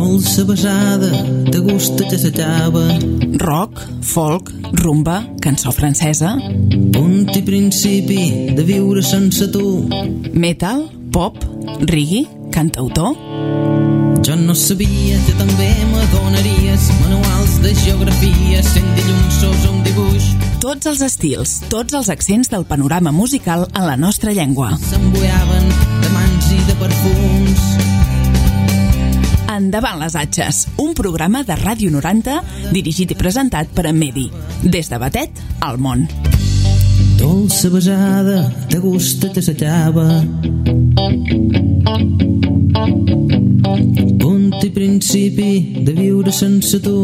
Dolça besada, de gust que s'acaba. Rock, folk, rumba, cançó francesa. Punt i principi de viure sense tu. Metal, pop, reggae, cantautor. Jo no sabia que també m'adonaries manuals de geografia, sent dilluns un dibuix. Tots els estils, tots els accents del panorama musical en la nostra llengua. S'embuiaven de mans i de perfums. Endavant les atxes, un programa de Ràdio 90 dirigit i presentat per en Medi. Des de Batet al món. Dolça besada, de gust que s'acaba. Punt i principi de viure sense tu.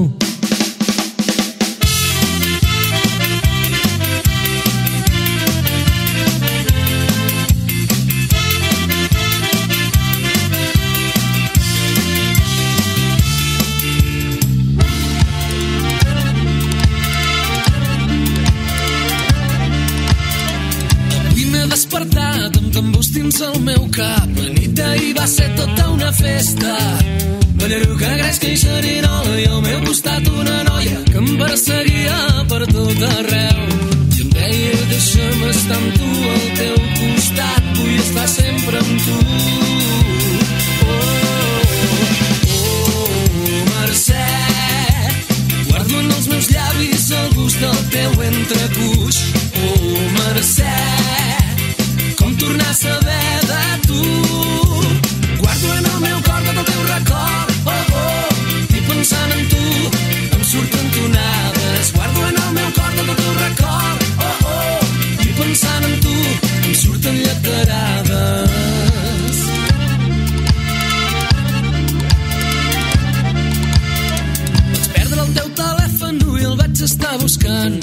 Despertat amb tambors dins el meu cap. La nit d'ahir va ser tota una festa. Ballero que gresca i xerinola i al meu costat una noia que em perseguia per tot arreu. I em deia deixa'm estar amb tu al teu costat, vull estar sempre amb tu. Mercè, guardo en els meus llavis el gust del teu entrecuix. Mercè, tornar a saber de tu. Guardo en el meu cor tot el teu record. I pensant en tu em surten tonades. Guardo en el meu cor tot el teu record. I pensant en tu em surten lleterades. Vaig perdre el teu telèfon i el vaig estar buscant.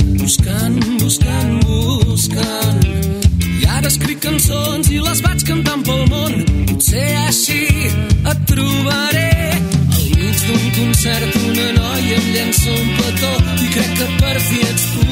I ara escric cançons i les vaig cantant pel món. Potser així et trobaré al mig d'un concert. Una noia em llença un petó i crec que per fi ets tu.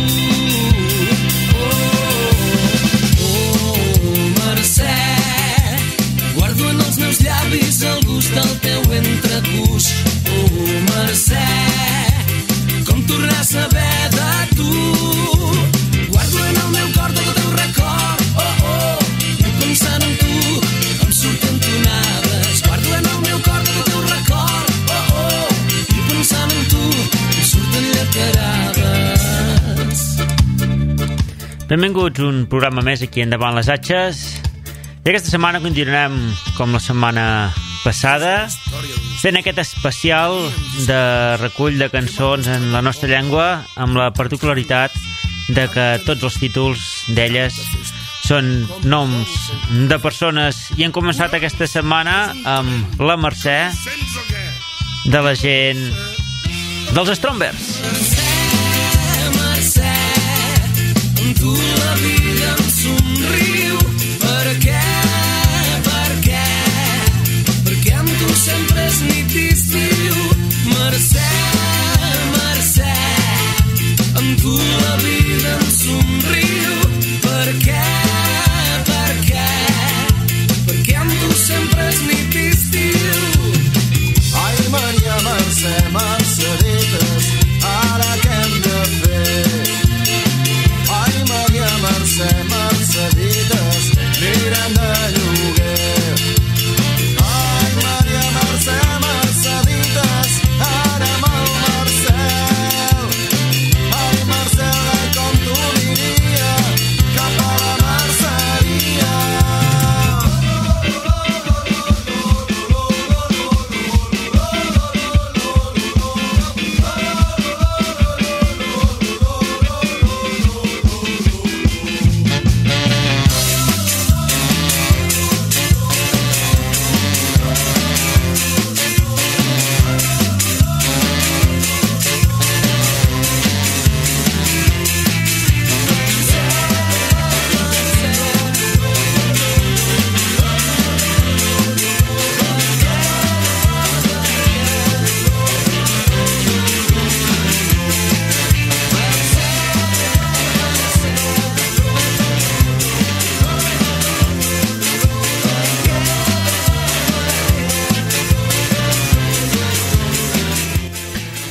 Mercè, guardo en els meus llavis el gust del teu entrecuix. Mercè, com tornar a saber de tu. Guardo en el meu cor tot el teu record. Pensant en tu em surten tonades. Guardo en el meu cor tot el teu record. I pensant en tu em surten lleterades. Benvinguts a un programa més aquí Endavant les atxes. I aquesta setmana continuarem com la setmana passada, fent aquest especial de recull de cançons en la nostra llengua, amb la particularitat de que tots els títols d'elles són noms de persones. I hem començat aquesta setmana amb la Mercè, de la gent dels Strongbers. Mercè, amb tu la vida em somriu. Per què? Perquè amb tu sempre és nit i estiu. Mercè, amb tu la vida em somriu. Per què? Perquè amb tu sempre és nit i estiu. Ai, Maria Mercè, Mercedites, ara què hem de fer? Ai, Maria Mercè, Mercedites, anirem de lloguer. Ai, Maria Mercè, Mercedites, ara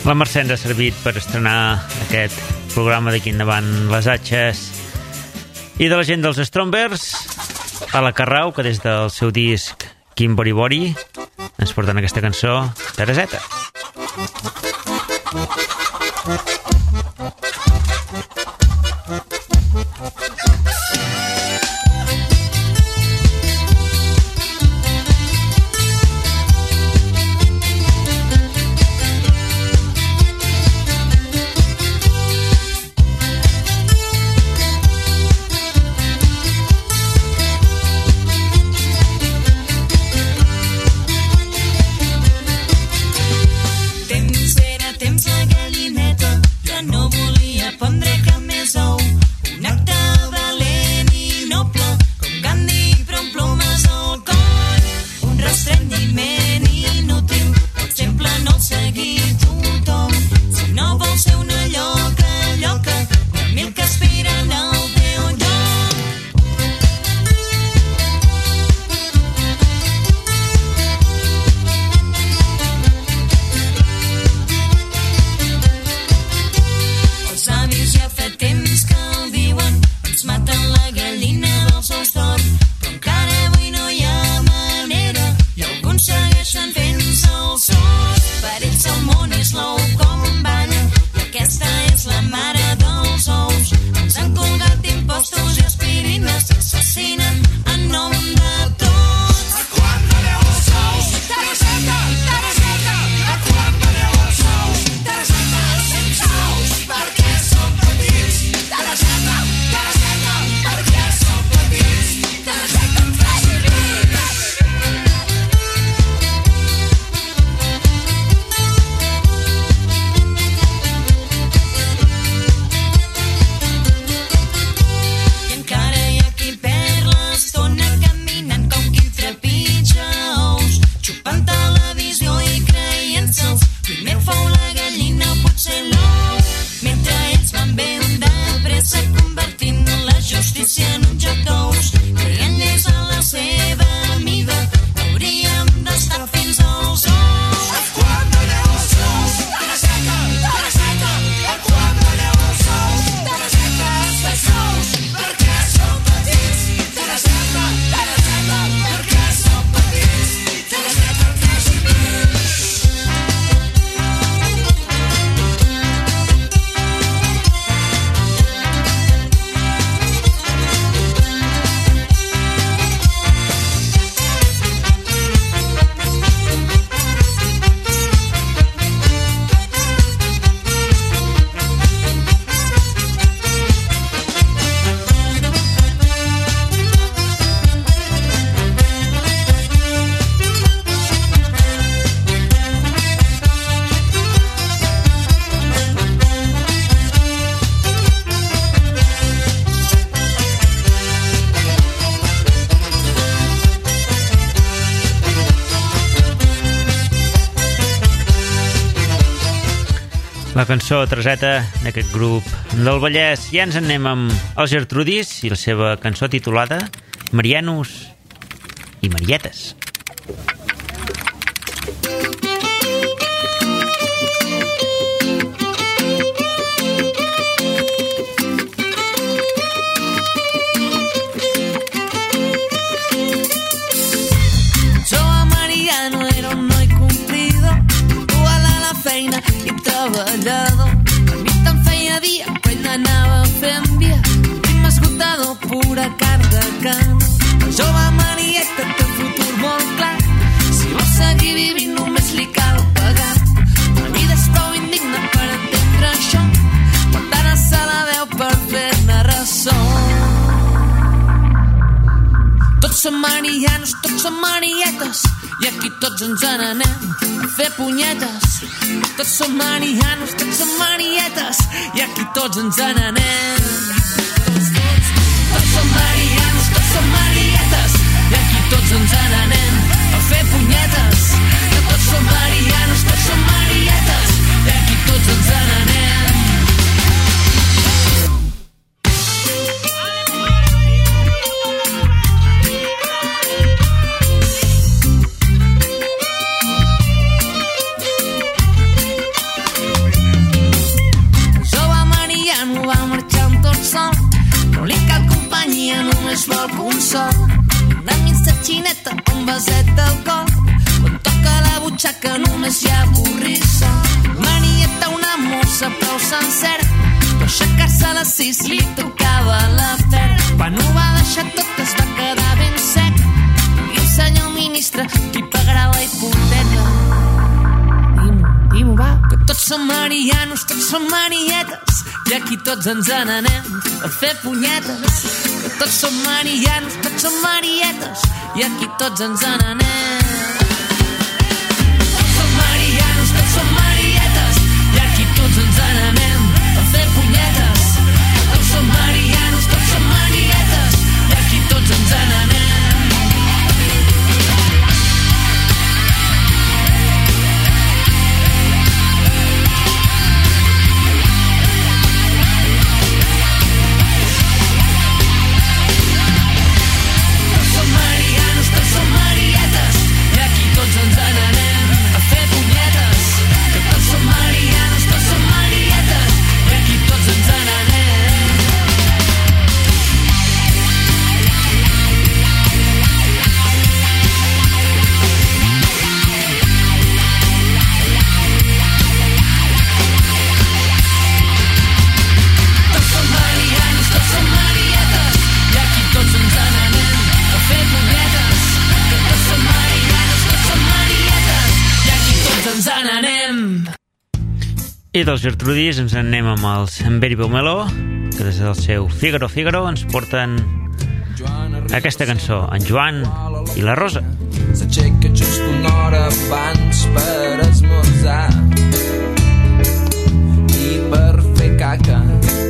La Mercè ens ha servit per estrenar aquest programa d'aquí endavant, les Atxes. I de la gent dels Strombers, a la Carrau, que des del seu disc Quim Bori Bori ens porten aquesta cançó, Tereseta. La cançó Tereseta d'aquest grup del Vallès. Ja ens en anem amb els Gertrudis i la seva cançó titulada Marianos i Marietes. Treballador, a mi te'n feia dia, però ell anava fent via, ritme esgotador, pura carn de can. La jove Marieta té el futur molt clar, si vol seguir vivint només li cal pagar. La vida és prou indigna per entendre això, quan tant se la veu per fer-ne ressò. Tots som marianos, tots som marietes, i aquí tots ens n'anem a fer punyetes. Tots som marianos, tots som marietes, i aquí tots ens n'anem. Tots som marianos, tots som marietes, i aquí tots ens n'anem a fer punyetes. Tots som marianos, tots som marietes, i aquí tots ens n'anem. només vol consol. Una missatgineta, un beset d'alcohol. Quan toca la butxaca només hi ha borrissa. Marieta, una mossa prou sencera, però aixecar-se a les 6 li tocava la pera. Quan ho va deixar tot es va quedar ben sec. I el senyor ministre qui pagarà la hipoteca? Dimo, va, que tots som marianos, tots som marietes, i aquí tots ens n'anem a fer punyetes. Que tots som marianos, tots som marietes, i aquí tots ens n'anem. Tots som marianos, tots som marietes, i aquí tots ens n'anem a fer punyetes. Que tots som marianos, tots som marietes, i aquí tots ens n'anem. I dels Gertrudis ens anem amb els Emberi Beaumeló, que des del seu Figaro, Figaro ens porten aquesta cançó, en Joan i la Rosa. S'aixeca just una hora abans per esmorzar i per fer caca.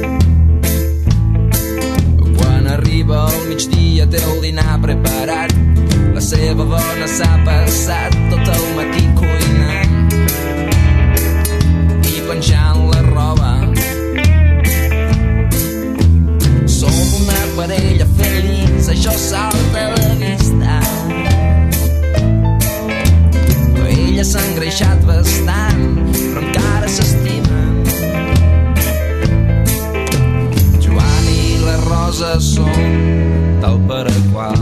Quan arriba al migdia té el dinar preparat, la seva dona s'ha passat tot el matí cuinant i penjant la roba. Som una parella feliç, això salta a la vista. Ella s'ha engreixat bastant, però encara s'estimen. Joan i la Rosa són tal per a qual.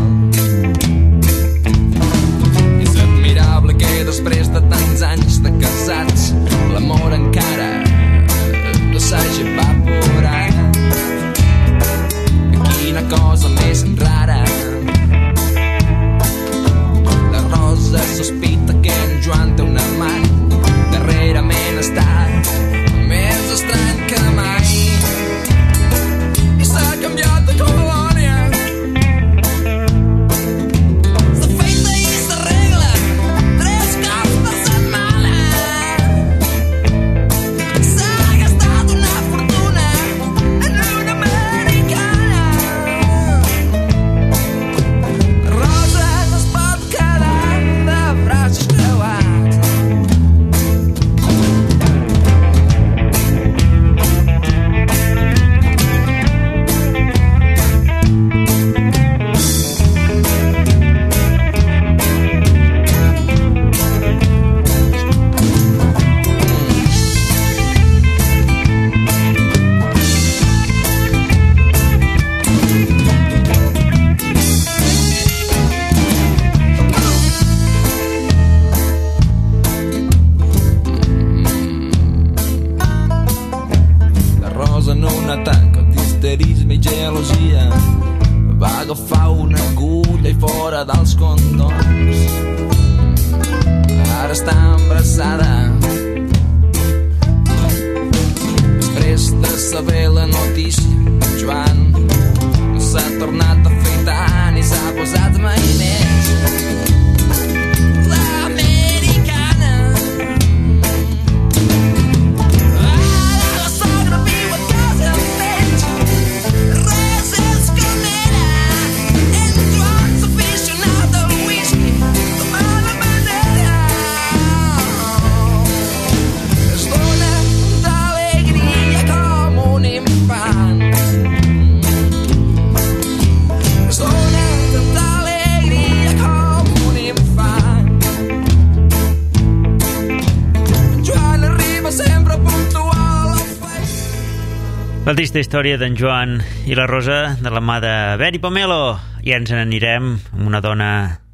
És admirable que després de tants anys de casats l'amor encara no s'hagi evaporat. Quina cosa més rara. La Rosa sospita que en Joan té un amant, darrerament està més estrany que mai i s'ha canviat de colònia. S'afeita i s'arregla 3 cops per setmana. S'ha gastat una fortuna en una americana. Rosa no es pot quedar de braços creuats. La Rosa en un atac d'histerisme i gelosia va agafar una agulla i fora dels condons. Ara està embarassada. Després de saber la notícia, Joan no s'ha tornat a afeitar ni s'ha posat mai més l'americana. Ara la sogra viu a casa amb ells, res és com era. En Joan s'aficionat al whisky de mala manera. La trista història d'en Joan i la Rosa de la mà de Benny Pomelo. I ens n'anirem amb una dona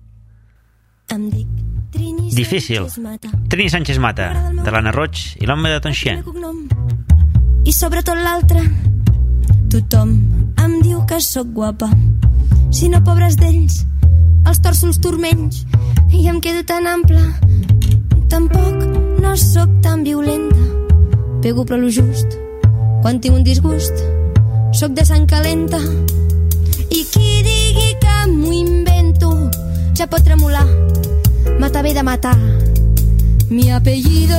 difícil. Trini Sánchez Mata, de l'Anna Roig i l'home de Tonxien. I sobretot l'altre, tothom em diu que sóc guapa. Si no, pobres d'ells, els torço els turmenys i em quedo tan ampla. Tampoc no sóc tan violenta, pego però lo just. Quan tinc un disgust, sóc de sang calenta. I qui digui que m'ho invento, ja pot tremolar. Mata ve de matar. Mi apellido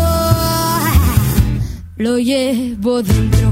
lo llevo dentro.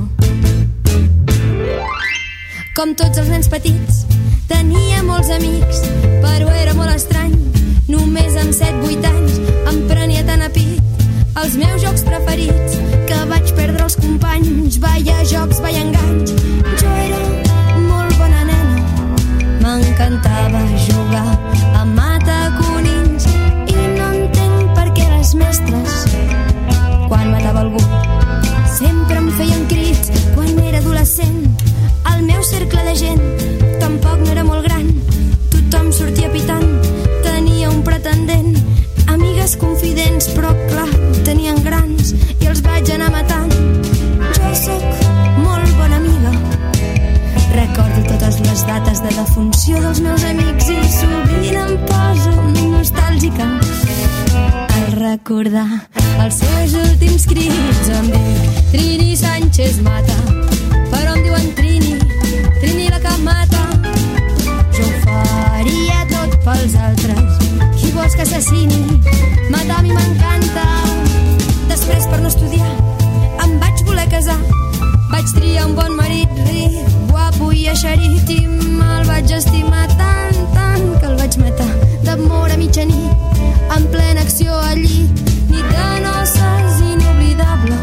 Com tots els nens petits, tenia molts amics, però era molt estrany. Només amb 7-8 anys em prenia tan a pit els meus jocs preferits, que vaig perdre els companys. Vaya jocs, vaya enganys. Jo era molt bona nena, m'encantava jugar a mataconills. I no entenc per què les mestres, quan matava algú, sempre em feien crits. Quan era adolescent, el meu cercle de gent tampoc no era molt gran. Tothom sortia pitant, tenia un pretendent, amigues confidents, però clar, tenien grans i els vaig anar matant. Jo sóc molt bona amiga, recordo totes les dates de defunció dels meus amics i sovint em poso nostàlgica al recordar els seus últims crits. Em dic Trini Sánchez Mata, però em diuen Trini, Trini la que mata. Jo ho faria tot pels altres, qui vols que assassini? Matar a mi m'encanta. Després, per no estudiar, em vaig voler casar. Vaig triar un bon marit, ric, guapo i eixerit, i me'l vaig estimar tant, tant, que el vaig matar d'amor a mitjanit, en plena acció al llit. Nit de noces inoblidable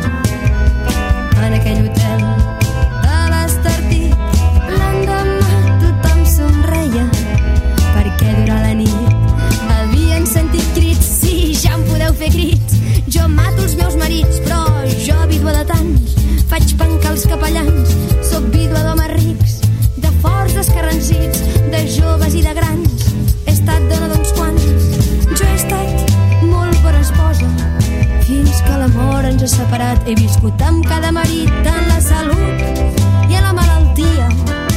en aquell hotel de l'Estartit. L'endemà tothom somreia, perquè durant la nit havien sentit crits. Sí, ja em podeu fer crits. Jo mato els meus marits, però jo, vídua de tants, faig pencar els capellans. Soc vídua d'homes rics, de forts escarransits, de joves i de grans. He estat dona d'uns quants. Jo he estat molt bona esposa, fins que l'amor ens ha separat. He viscut amb cada marit en la salut i a la malaltia.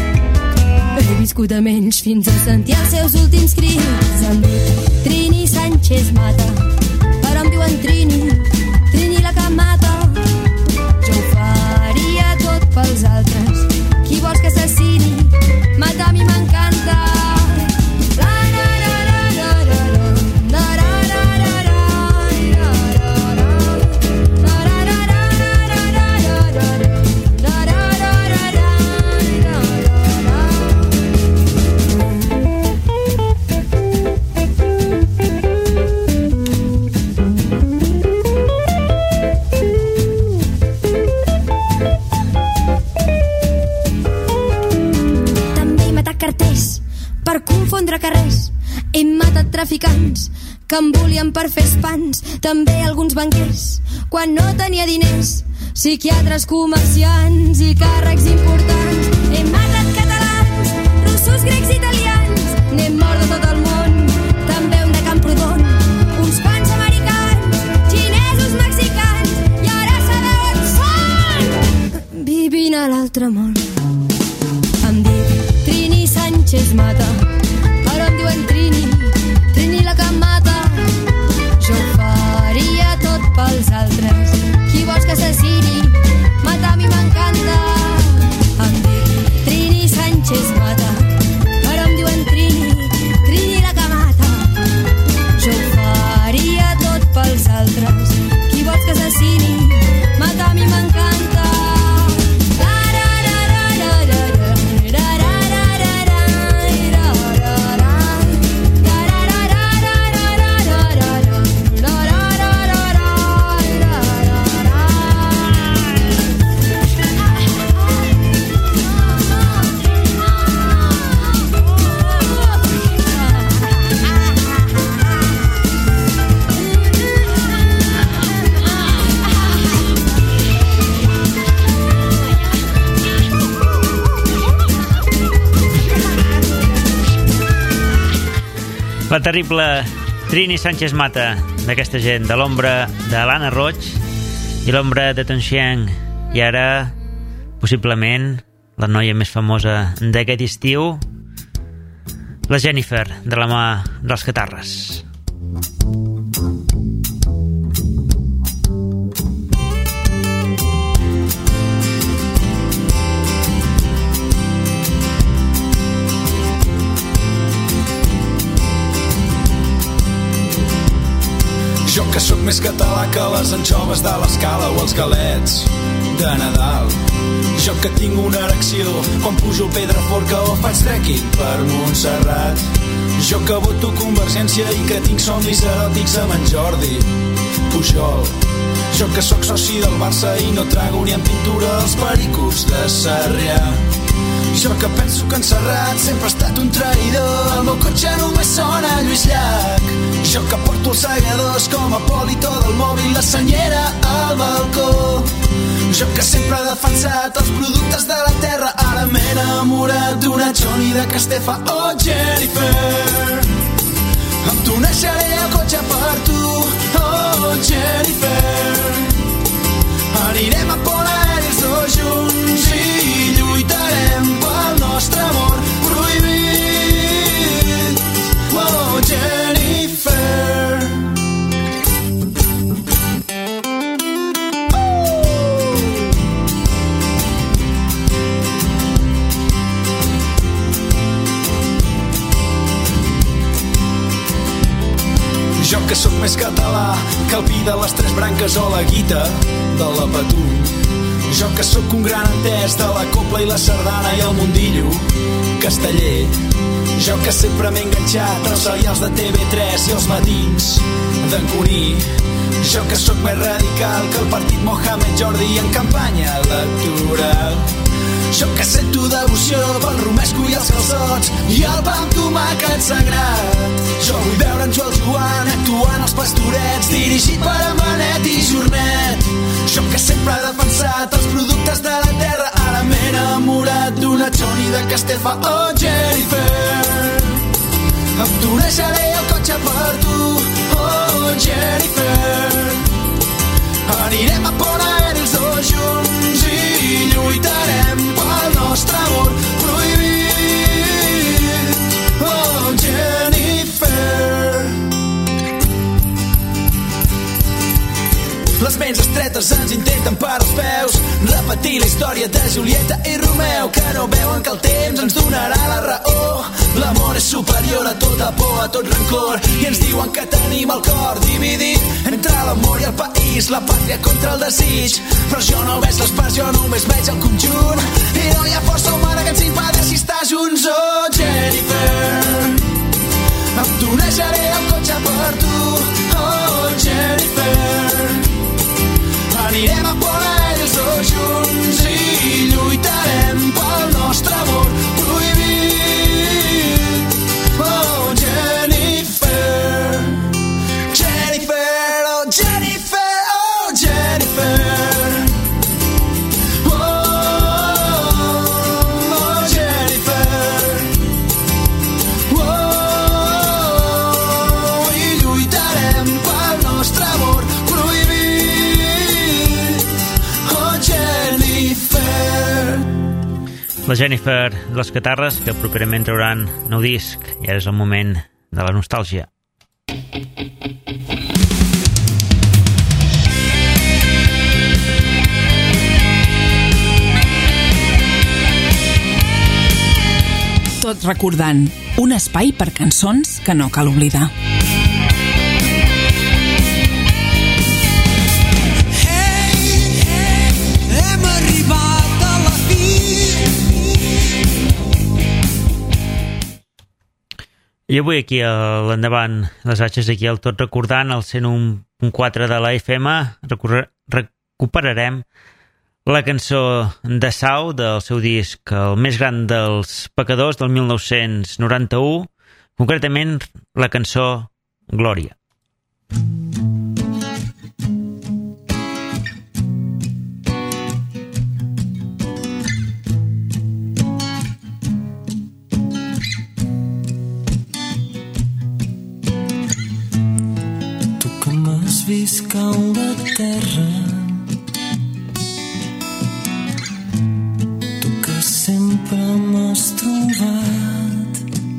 He viscut amb ells fins a sentir els seus últims crits. Em dic Trini Sánchez Mata, però em diuen Trini, Trini la que mata. Jo ho faria tot pels altres, qui vols que assassini? Matar a mi m'encanta. Per confondre carrers, he matat traficants que em volien per fer espans, també alguns banquers quan no tenia diners, psiquiatres, comerciants i càrrecs importants. He matat catalans, russos, grecs, italians, n'he mort de tot el món, també un de Camprodon, uns quants americans, xinesos, mexicans, i ara sabeu on són, vivint a l'altre món. Em dic Trini Sánchez Mata, però em diuen Trini, Trini la que mata. Jo ho faria tot pels altres, qui vols que assassini? Matar a mi m'encanta. Em dic Trini Sánchez Mata, però em diuen Trini, Trini la que mata. Jo ho faria tot pels altres, qui vols que assassini? Matar a mi m'encanta. La terrible Trini Sánchez Mata, d'aquesta gent, de l'ombra de l'Anna Roig i l'ombra de Tonxiang. I ara, possiblement, la noia més famosa d'aquest estiu, la Jennifer, de la mà dels Catarres. Jo que sóc més català que les anxoves de l'Escala o els galets de Nadal. Jo que tinc una erecció quan pujo el Pedraforca o faig trekking per Montserrat. Jo que voto Convergència i que tinc somnis eròtics amb en Jordi Pujol. Jo que sóc soci del Barça i no trago ni en pintura els pericos de Sarrià. Jo que penso que en Serrat sempre ha estat un traïdor. El meu cotxe només sona Lluís Llach. Jo que porto els segadors com a Polito del mòbil, la senyera al balcó. Jo que sempre he defensat els productes de la terra. Ara m'he enamorat d'una Johnny de Castefa. Oh, Jennifer, amb tu neixeré el cotxe per tu. Oh, Jennifer, anirem a Pont Aeri els dos junts i lluitarem pel nostre amor prohibit. Oh, Jennifer. Jo que sóc més català que el vi de les tres branques o la guita de la Patum. Jo que sóc un gran entès de la copla i la sardana i el mundillo casteller. Jo que sempre m'he enganxat als serials de TV3 i els matins d'en Cuní. Jo que sóc més radical que el partit Mohamed Jordi en campanya electoral. Jo que sento devoció pel romesco i els calçots i el pa amb tomàquet sagrat. Jo vull veure en Joel Joan actuant als Pastorets, dirigit per en Benet i Jornet. Jo que sempre he defensat els productes de la terra. Ara m'he enamorat d'una Johnny de Castefa. Oh, Jennifer, amb tu neixeré el cotxe per tu. Oh, Jennifer, anirem a Pont Aeri els dos junts i lluitarem pel nostre amor prohibit. Oh, Jennifer. Les ments estretes ens intenten per als peus, repetir la història de Julieta i Romeu, que no veuen que el temps ens donarà la raó. L'amor és superior a tota por, a tot rancor, i ens diuen que tenim el cor dividit entre l'amor i el país, la pàtria contra el desig. Però jo no veig les parts, jo només veig el conjunt, i no hi ha força humana que ens impedeixi estar junts. Oh, Jennifer, amb tu neixeré el cotxe per tu. Oh, Jennifer, anirem a Pont Aeri els dos junts i lluitarem pel nostre amor prohibit. Oh, Jennifer, Jennifer, oh, Jennifer, oh, Jennifer. Oh, Jennifer. Oh, i lluitarem pel nostre amor prohibit. Oh, Jennifer. La Jennifer dels Catarres, que properament trauran nou disc, i ara és el moment de la nostàlgia. Tot recordant, un espai per cançons que no cal oblidar. Hem arribat a la fi. I avui aquí a l'Endavant, les atxes aquí al Tot Recordant, al 101.4 de la FM, recuperarem la cançó de Sau del seu disc El més gran dels pecadors del 1991, concretament la cançó Glòria. caure a terra. Tu que sempre m'has trobat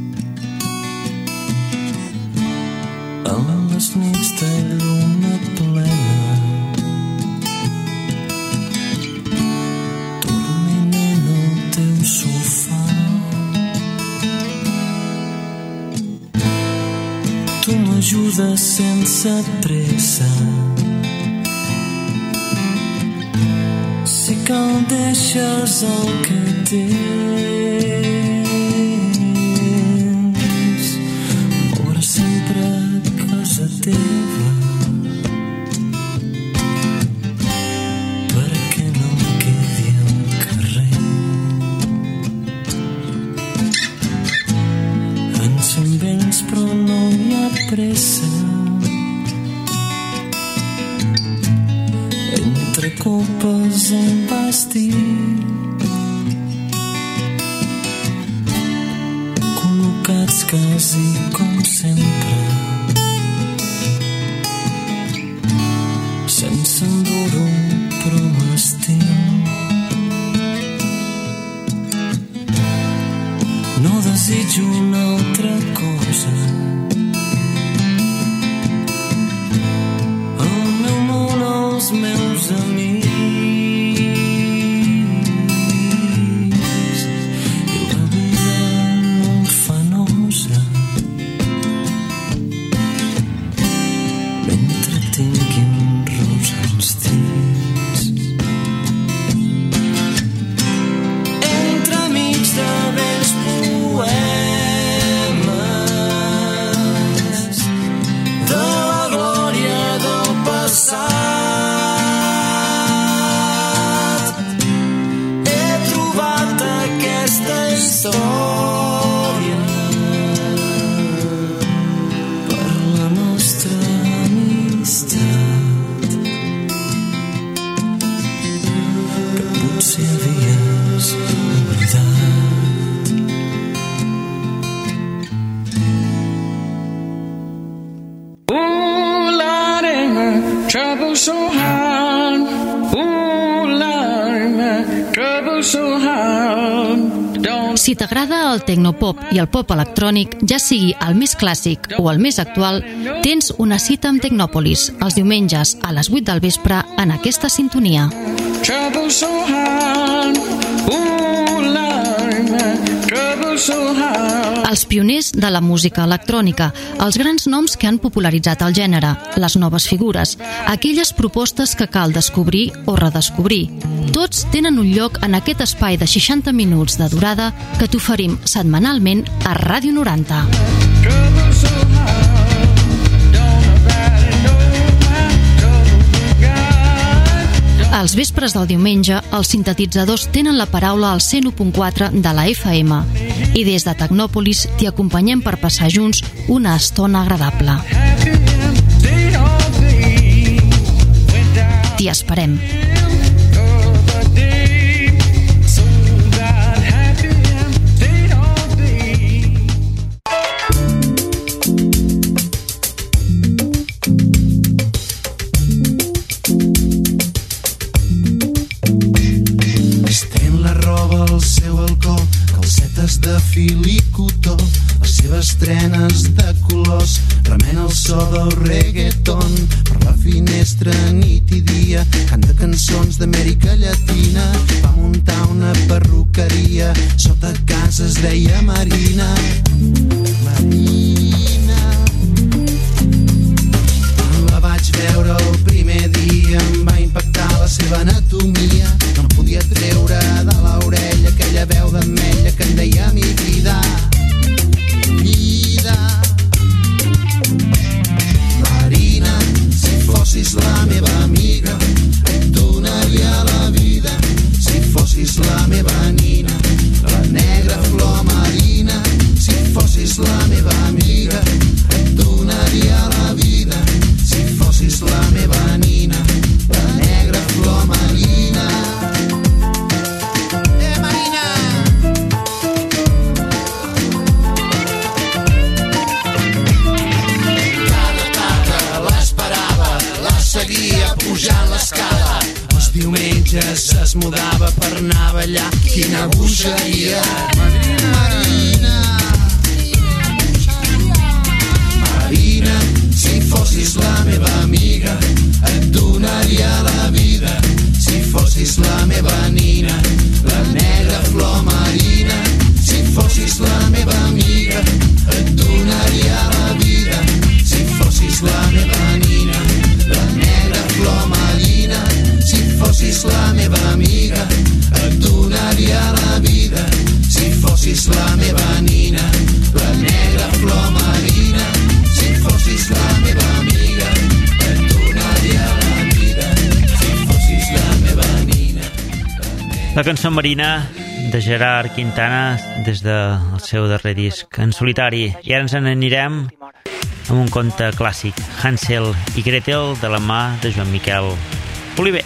en les nits de lluna plena, dormint en el teu sofà. Tu m'ajudes sense pressa, sé que el deixes el que tens, moure sempre a casa teva, perquè no em quedi al carrer. Ens som vells però no hi ha pressa, entre copes en vestit, col·locats quasi com sempre, sense enduro però m'estim. No desitjo una altra cosa, el meu món, els meus amics, i la vida no em fa nosa mentre tingui un rosa als dits. Entre mig de vells poemes de la glòria del passat, he trobat aquesta història per la nostra amistat, que potser havies oblidat. Ooh, Lordy, my trouble so hard. Ooh, Lordy, my trouble so hard. Don't... Si t'agrada el tecnopop i el pop electrònic, ja sigui el més clàssic o el més actual, tens una cita amb Tecnòpolis els diumenges a les 8 del vespre en aquesta sintonia. Trouble so hard. Ooh, Lordy, my trouble so hard. Els pioners de la música electrònica, els grans noms que han popularitzat el gènere, les noves figures, aquelles propostes que cal descobrir o redescobrir. Tots tenen un lloc en aquest espai de 60 minuts de durada que t'oferim setmanalment a Ràdio 90. Trouble so hard. Don't nobody know my trouble but God. Els vespres del diumenge, els sintetitzadors tenen la paraula al 101.4 de la FM i des de Tecnòpolis t'hi acompanyem per passar junts una estona agradable. Happy and stay all day. Went down T'hi esperem. the day. So God, happy and stay all day. Estén la roba al seu balcó, calcetes de fil i cotó, les seves trenes de colors, remena el so del reggaeton, per la finestra nit i dia, canta cançons d'Amèrica Llatina, va muntar una perruqueria, sota casa es deia Marina. Marina. Quan la vaig veure el primer dia em va impactar la seva anatomia, no podia treure de l'orella aquella veu d'ametlla que em deia mi vida, mi vida. Marina, si fossis la meva amiga et donaria la vida, si fossis la meva nina, la negra flor marina, si fossis la meva amiga et donaria la vida, si fossis la meva pujant l'escala. Els diumenges es mudava per anar a ballar. Quina bogeria. Marina, Marina, si fossis la meva amiga et donaria la vida. Si fossis la meva nina, la negra flor marina. Si fossis la meva amiga et donaria la vida. Si fossis la meva nina, la negra flor marina. Si fossis la meva amiga et donaria la vida. Si fossis la meva nina, la negra flor marina. Si fossis la meva amiga et donaria la vida. Si fossis la meva nina. La cançó Marina de Gerard Quintana des del seu darrer disc en solitari. I ara ens n'anirem amb un conte clàssic, Hansel i Gretel, de la mà de Joan Miquel Oliver.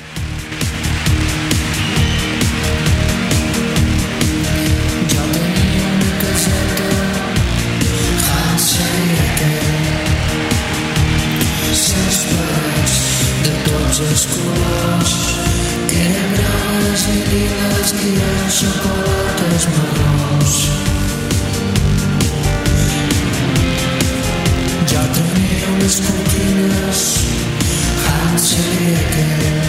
Els colors eren grogues i liles i els xocolates marrons. Jo tenia unes cortines, Hansel i Gretel,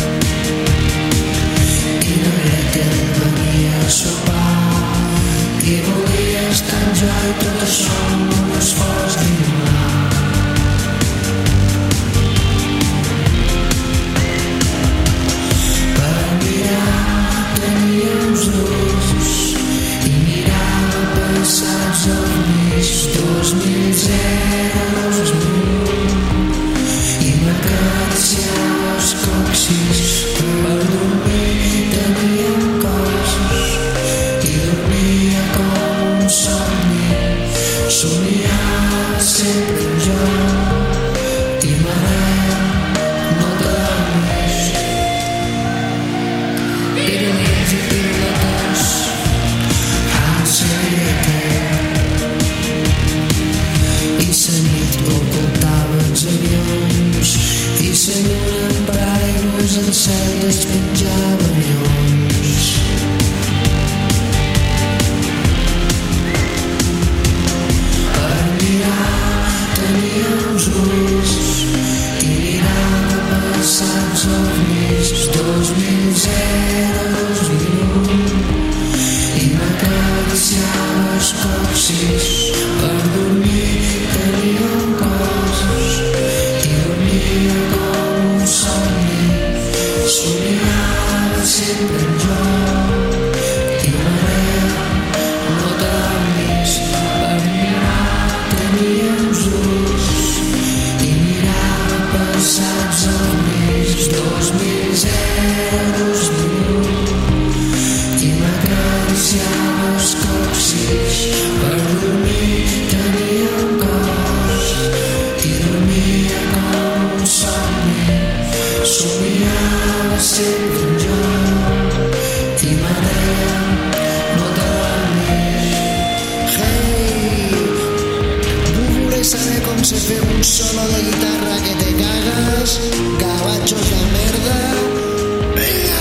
i la Gretel venia a sopar i volia estar amb jo i tot això no es fos d'innovar. Passats el mig 2000 i m'acariciava els coccis per dormir. Teníem coses i dormia com un somni. Somiava sempre amb jo i m'agrada no dormir. Pirinins i piruletes, Hansel i i la nit ocultava els avions i la lluna amb paraigües al cel despenjava neons. Per mirar tenia uns ulls i mirava passats ovnis 2000 i m'acariciava els coccis per dormir. Teníem coses i dormia com un somni. Somiava sempre amb jo i m'agrada no dormis. Per mirar tenia uns ulls i mirava passats ovnis 2000 i m'acariciava els coccis per dormir. Teníem cos i dormia com un somni. Somiava sempre amb jo i m'agrada no dormir. Hey, vull saber com se fer un solo de guitarra que te cagas, gabachos de merda. Venga!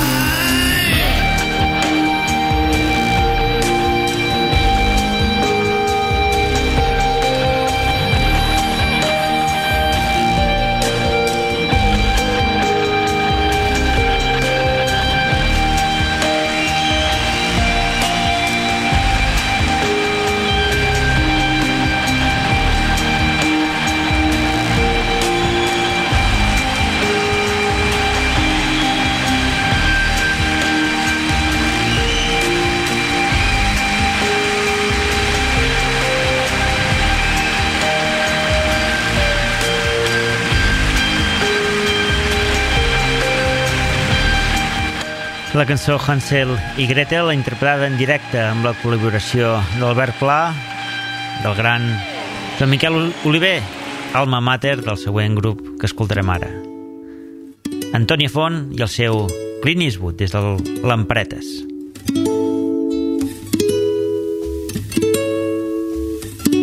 La cançó Hansel i Gretel, interpretada en directe amb la col·laboració d'Albert Pla, del gran Joan Miquel Oliver, alma mater del següent grup que escoltarem ara. Antònia Font i el seu Clint Eastwood des del Lampretes.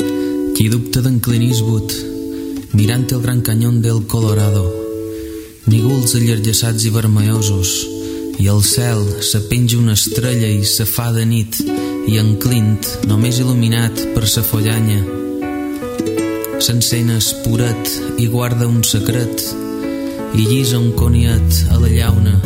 Qui dubta d'en Clint Eastwood mirant el gran canyón del Colorado, ulls allargassats i vermellosos, i al cel se penja una estrella i se fa de nit, i en Clint, només il·luminat per sa follanya, s'encén espuret i guarda un secret i llisa un coniat a la llauna.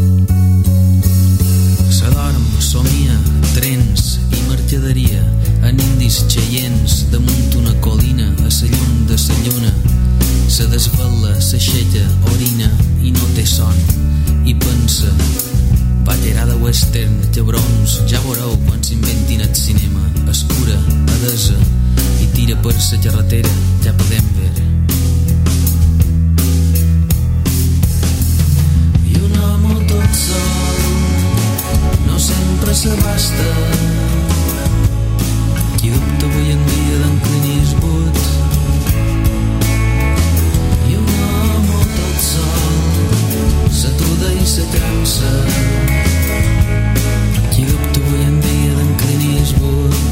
S'adorm, somia, trens i mercaderia en indis xeients damunt una colina a sa llum de sa lluna. Se desvela, s'aixeca, orina i no té son i pensa: batllera de western, cabrons, ja veureu quan s'inventin el cinema. Escura, adesa i tira per sa carretera, ja podem veure. I un home tot sol no sempre s'abasta. Qui dubta avui en dia d'en Clint Eastwood? I un home tot sol s'atuda i se cansa. Qui dubta avui en dia d'en Clint Eastwood?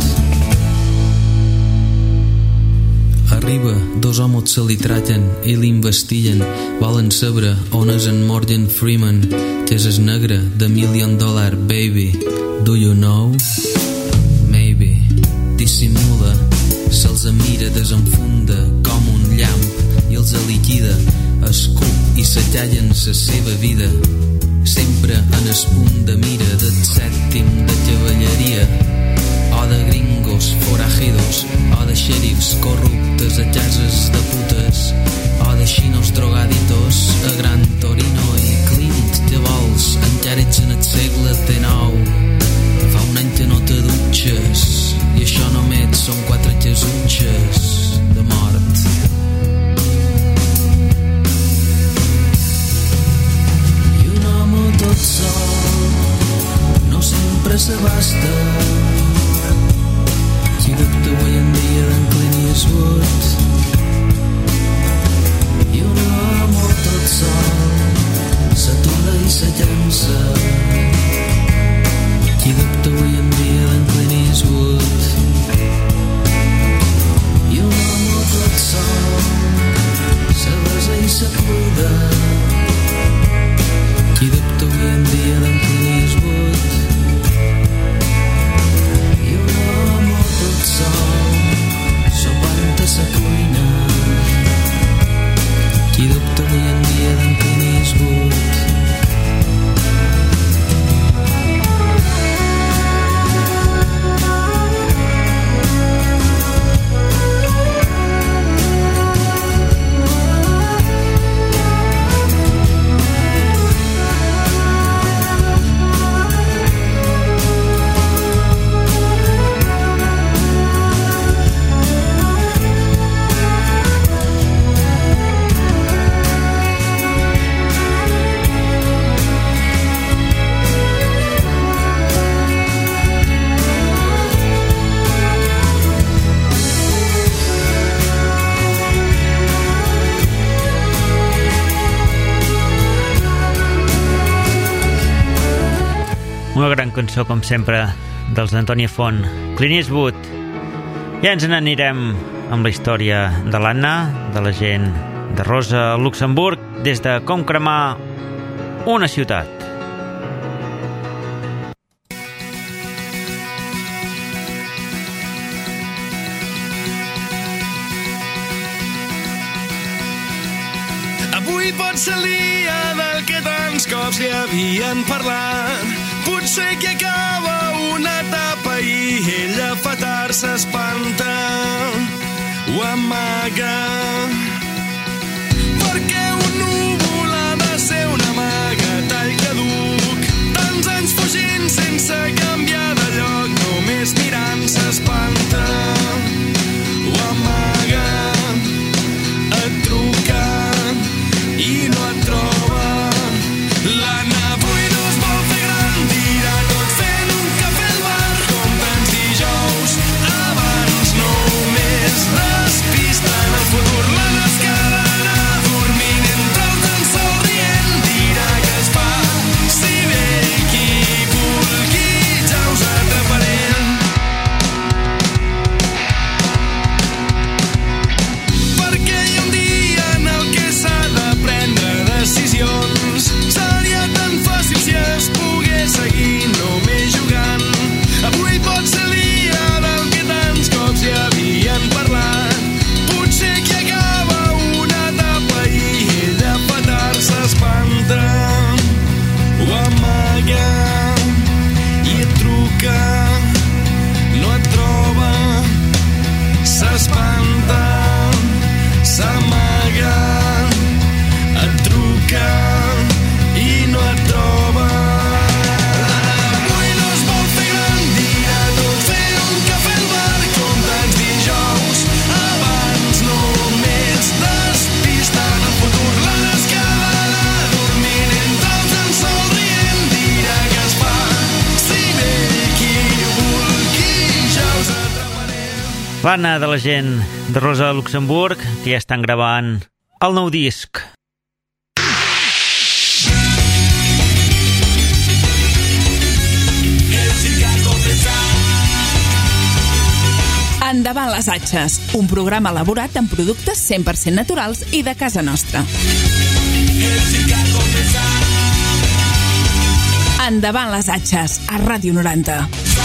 Arriba, dos homes se li traten i l'investiguen. Volen saber on és en Morgan Freeman, que és el negre de $1 Million Baby. Do you know? Maybe. Dissimula, se'ls mira, desenfunda com un llamp i els liquida, escup i s'atallen sa seva vida. Sempre en el punt de mira del sèptim de cavalleria, o de gringos forajidos, o de xerifs corruptes a cases de putes, o de xinos drogaditos a Gran Torino. I Clint, què vols? Encara ets en el segle XIX. Fa un any que no te dutxes i això només són 4 casutxes de mort. I un home tot sol no sempre s'abasta. Qui dubta avui en dia d'en Clint Eastwood? I un home tot sol s'atura i se llença. Qui dubta avui en dia d'en Clint Eastwood? I un home tot sol se besa i se cuida. Qui dubta avui en dia d'en Clint Eastwood? I un home tot sol sopant a sa cuina. Qui dubta avui en dia d'en Clint Eastwood? Una gran cançó, com sempre, dels d'Antònia Font, Clint Eastwood. Ja ens n'anirem amb la història de l'Anna, de la gent de Rosa Luxemburg, des de com cremar una ciutat. Avui pot ser el dia del que tants cops li havien parlat. Potser que acaba una etapa i ella fa tard s'espanta, ho amaga. Perquè un núvol ha de ser una maga, tall caduc. Tants anys fugint sense canviar de lloc, només mirant s'espanta, ho amaga. Et truca i no et troba. L'Anna avui no es vol fer gran, dirà tot fent un cafè al bar, com tants dijous abans, només despista en el futur. L'Anna es quedarà dormint entre els Plana de la gent de Rosa Luxemburg, que ja estan gravant el nou disc. Endavant les atxes, un programa elaborat amb productes 100% naturals i de casa nostra. Endavant les atxes, a Ràdio 90.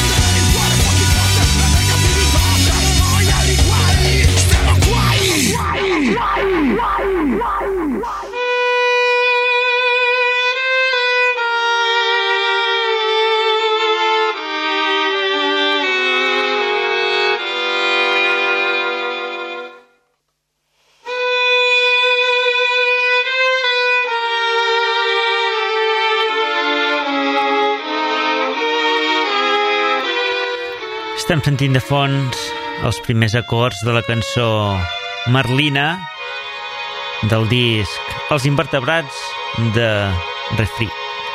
Estem sentint de fons els primers acords de la cançó Merlina del disc Els invertebrats de Refri.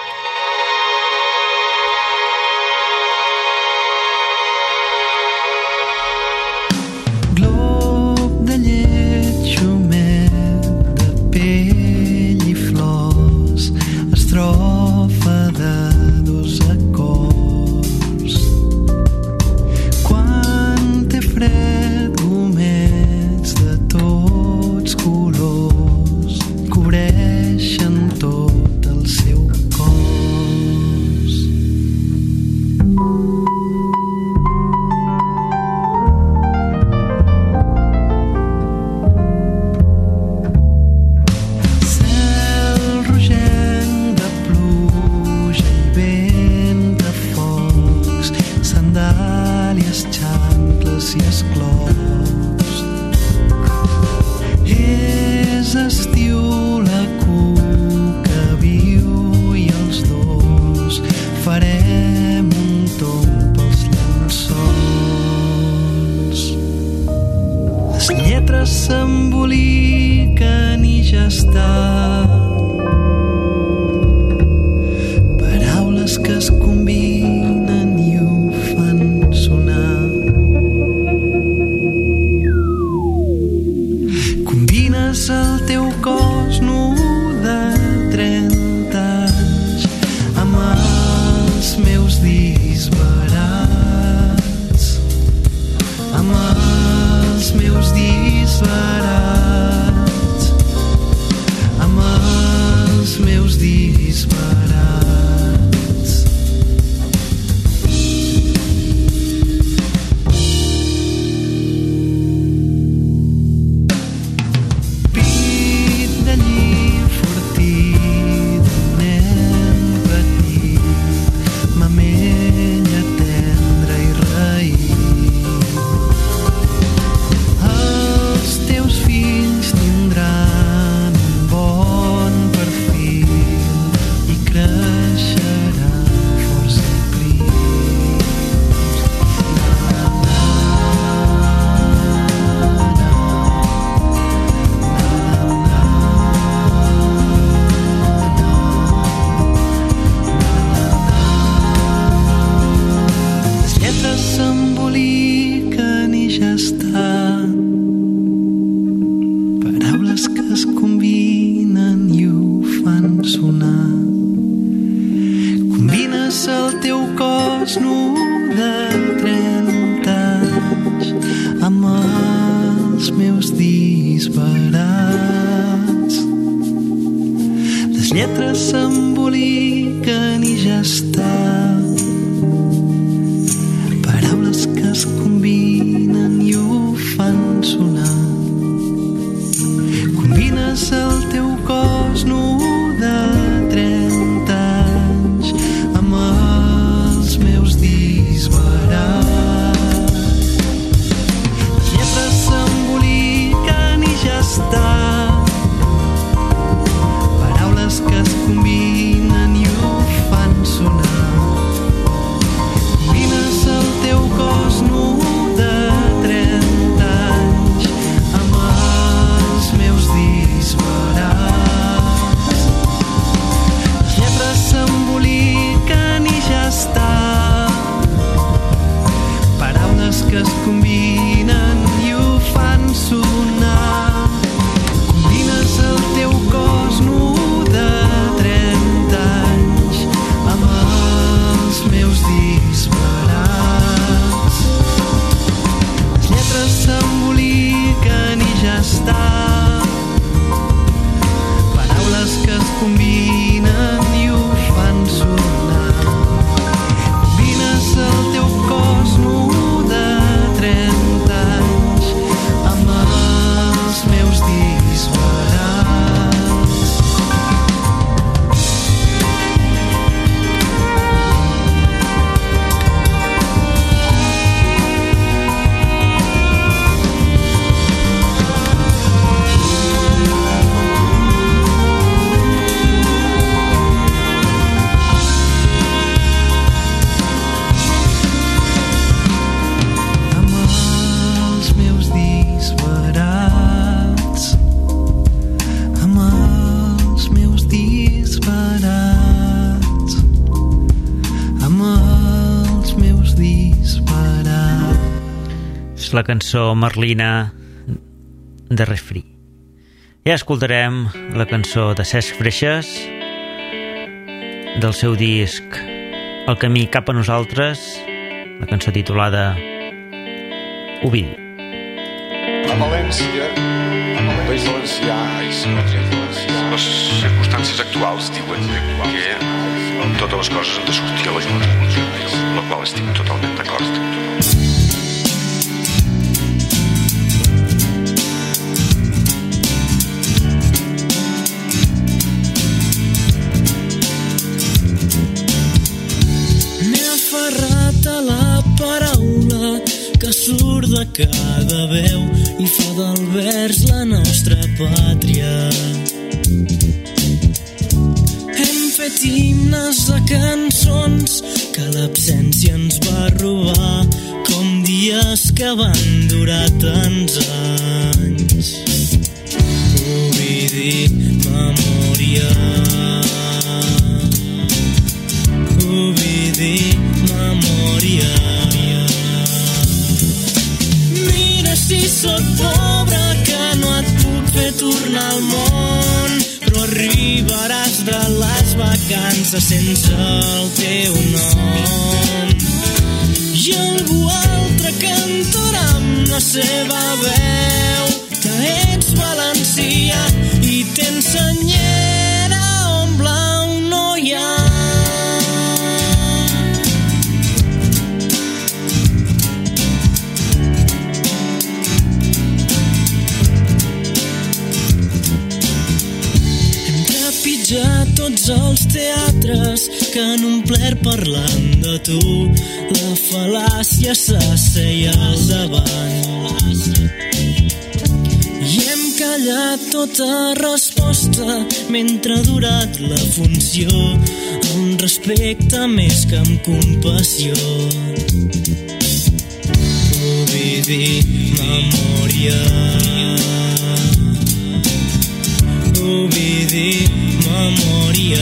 Glob de llet xumet de pell i flors, estrofa de dos acords. Fred, gomets de tots colors cobreixen tot el seu cos. Cel rogenc de pluja i vent de focs, sandàlies xancles i esclops. És estiu, la cuca viu i els dos farem un tomb pels llençols. Les lletres s'emboliquen i ja està. Paraules que es combinen i ho fan sonar. El teu cos nu de 30 anys amb els meus disbarats, amb els meus disbarats, amb els meus disbarats. Paraules que es combinen i ho fan sonar. és la cançó Merlina de Refri. Ja escoltarem la cançó de Cesc Freixas del seu disc El camí cap a nosaltres, la cançó titulada Ovidi. A València, al País Valencià, les circumstàncies actuals diuen que totes les coses han de sortir a la llum, amb la qual estic totalment d'acord. A la paraula que surt de cada veu i fa del vers la nostra pàtria. Hem fet himnes de cançons que l'absència ens va robar, com dies que van durar tants anys. Ovidi, memòria. Ovidi, memòria. Mira si sóc pobre que no et puc fer tornar al món, però arribaràs de les vacances sense el teu nom. I algú altre cantarà amb la seva veu que ets valencià i tens senyera on blau no hi ha. Tots els teatres que han omplert parlant de tu, la fal·làcia s'asseia al davant. I hem callat tota resposta mentre ha durat la funció, amb respecte més que amb compassió. Ovidi, memòria. Ovidi, memòria.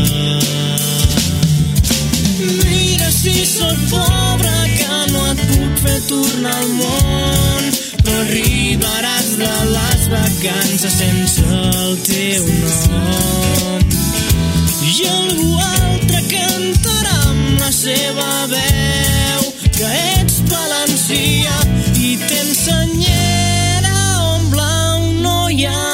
Mira si sóc pobre que no et puc fer tornar al món, però arribaràs de les vacances sense el teu nom. I algú altre cantarà amb la seva veu que ets valencià i tens senyera on blau no hi ha.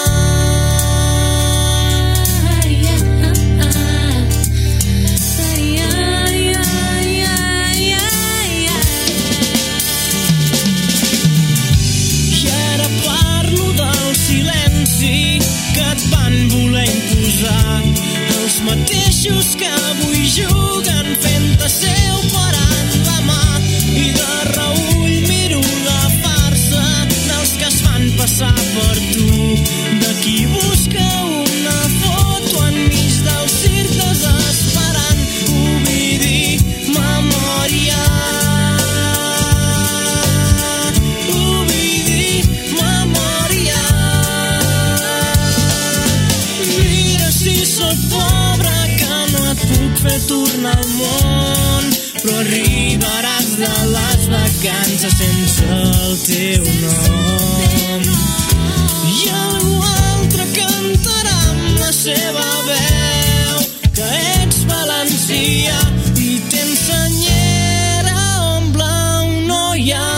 Els mateixos que avui juguen fent-te seu parant la mà, i de reüll miro la farsa dels que es fan passar per tu, de qui busca una foto enmig del circ desesperant. Ovidi, memòria. Ovidi, memòria. Mira si sóc pobre que no et puc fer tornar al món, però arribaràs de les vacances sense el teu nom. I algú altre cantarà amb la seva veu que ets valencià i tens senyera on blau no hi ha.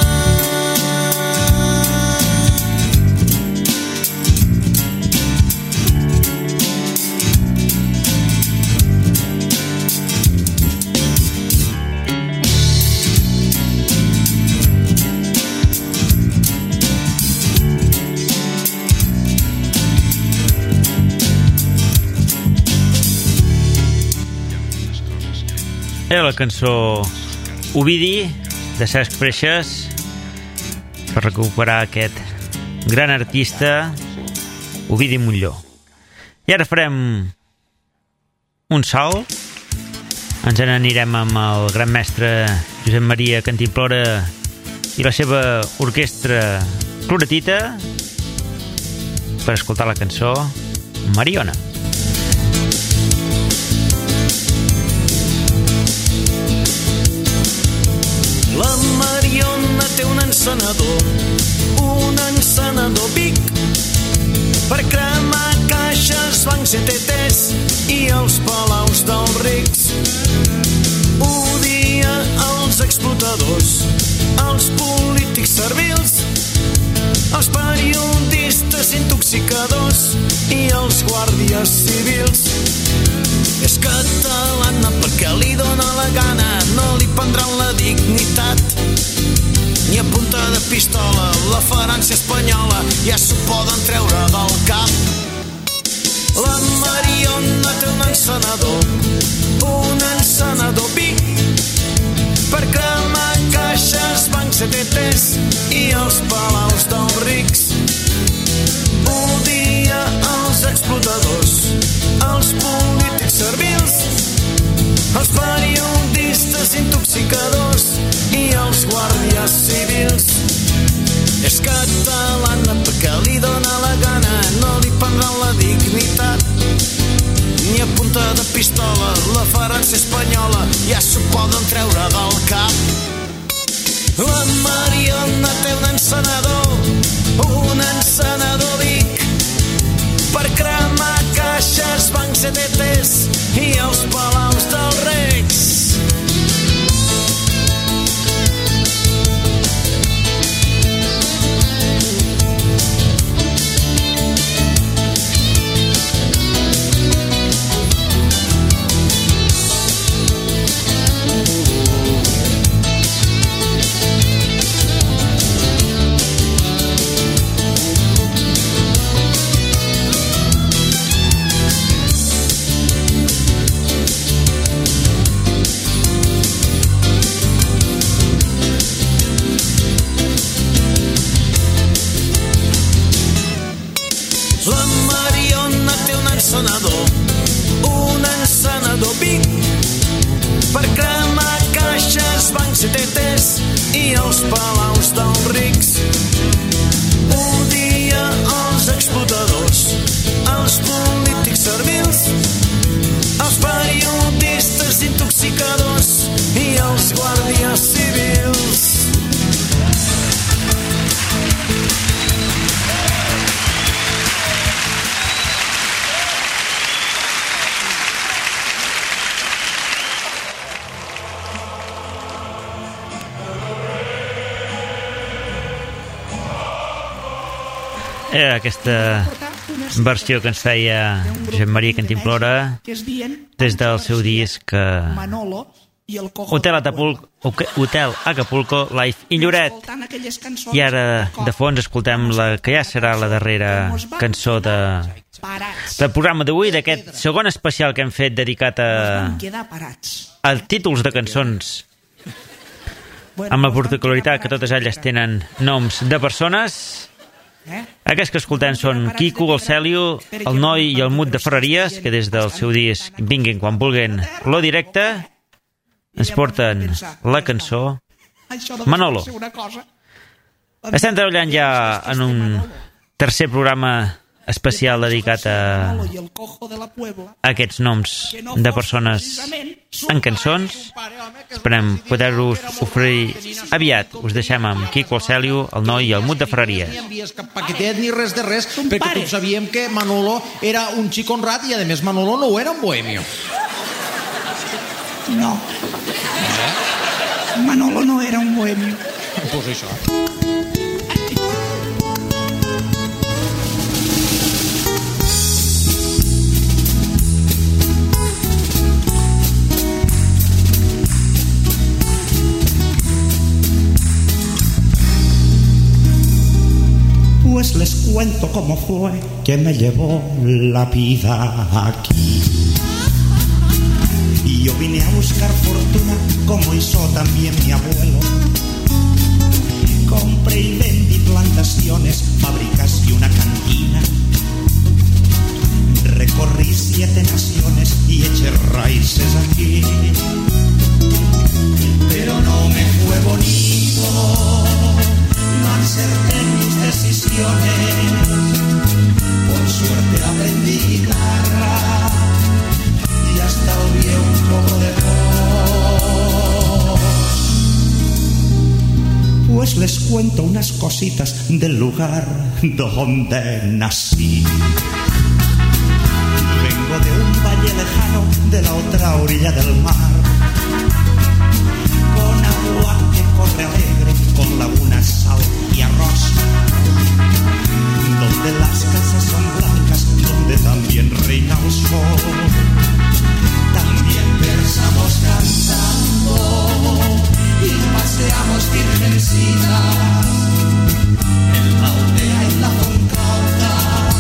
Era la cançó Ovidi de Cesc Freixas per recuperar aquest gran artista Ovidi Montllor. I ara farem un salt, ens n'anirem amb el gran mestre Josep Maria Cantimplora i la seva orquestra Cloretita per escoltar la cançó Mariona. La Mariona té un encenedor per cremar caixes, bancs, ETTs i els palaus dels rics. Odia els explotadors, els polítics servils, els periodistes intoxicadors i els guàrdies civils. És catalana perquè li dóna la gana, no li prendran la dignitat, ni a punta de pistola la França espanyola ja s'ho poden treure del cap. La Mariona té un encenedor Vic, per cremar caixes, bancs, ETTs i els palaus dels rics. Odia els explotadors, els polítics servils, els periodistes intoxicadors i els guàrdies civils. És catalana perquè li dóna la gana, no li prendran la dignitat, ni a punta de pistola la França espanyola ja s'ho poden treure del cap. La Mariona té un encenedor Vic, per cremar caixes, bancs, ETTs i els palaus dels reis. Un encenedor Vic, per cremar caixes, bancs, ETTs i els palaus dels rics. Odia els explotadors, els polítics servils, els periodistes intoxicadors i els guàrdies civils. Era aquesta versió que ens feia Josep Maria Cantimplora des del seu disc Hotel Acapulco Live i Lloret. I ara de fons escoltem la que ja serà la darrera cançó del programa d'avui, d'aquest segon especial que hem fet dedicat a títols de cançons amb la particularitat que totes elles tenen noms de persones. Aquests que escoltem són Quico, el Celio, el Noi i el Mut de Ferreries, que des del seu disc Vinguin quan vulguin lo directe ens porten la cançó Manolo. Estem treballant ja en un tercer programa especial dedicat a aquests noms de persones en cançons. Esperem poder-vos oferir aviat. Us deixem amb Quico, el Celio, el Noi i el Mut de Ferreries. No envies cap paquetet ni res de res, perquè tots sabíem que Manolo era un xic honrat i a més Manolo no era un bohemio. No. Manolo no era un bohemio. Pues això. Pues les cuento cómo fue que me llevó la vida aquí. Y yo vine a buscar fortuna como hizo también mi abuelo. Compré y vendí plantaciones, fábricas y una cantina. Recorrí 7 naciones y eché raíces aquí. Pero no me fue bonito, no acerté en mis decisiones. Por suerte aprendí guitarra y hasta olvidé un poco de voz. Pues les cuento unas cositas del lugar donde nací. Vengo de un valle lejano, de la otra orilla del mar, con agua que corre alegre, con lagunas, sal y arroz, donde las casas son blancas, donde también reina el sol. También versamos cantando y paseamos virgencitas en la aldea y la Fontcauda,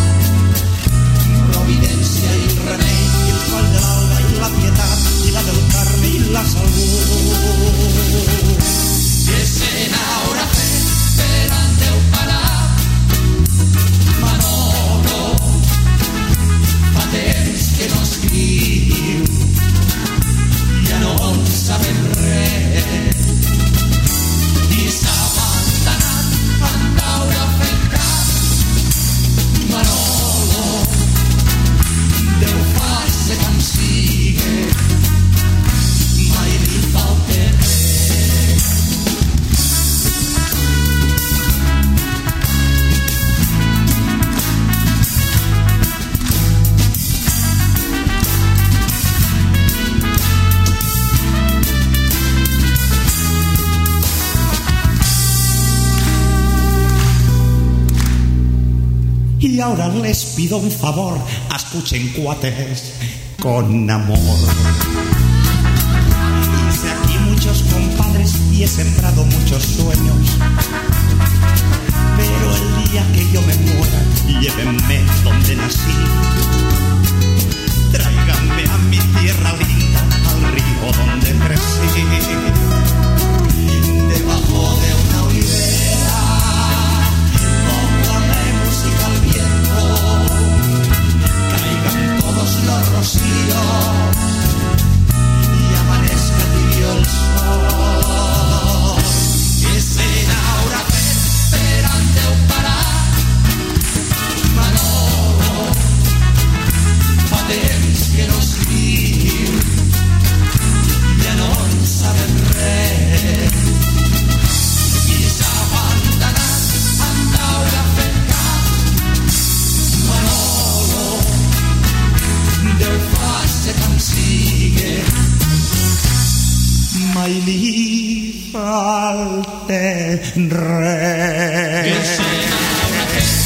Providencia y el Remei, el Coll de l'Alba y la Pietà y la del Carme y la Salut. Que se n'haurà fet per al teu pare, Manolo, fa temps que no escriu, ja no en sabem res, i s'ha abandonat en taula fent cas. Manolo, Déu faci com sigue, mai li falta res. Y ahora les pido un favor, escuchen cuates con amor. Hice aquí muchos compadres y he sembrado muchos sueños, pero el día que yo me muera, llévenme donde nací. Tráiganme a mi tierra linda, al río donde crecí, debajo de una olivera, póngame música al viento, caigan todos los rocíos y amanezca tibio el sol. Que se n'haurà fet per al teu pare, Manolo, fa temps que no escriu, ja no en sabem res, i s'ha abandonat en taula fent cas. Manolo, Déu faci com sigue, mai li falte res. que se n'haurà fet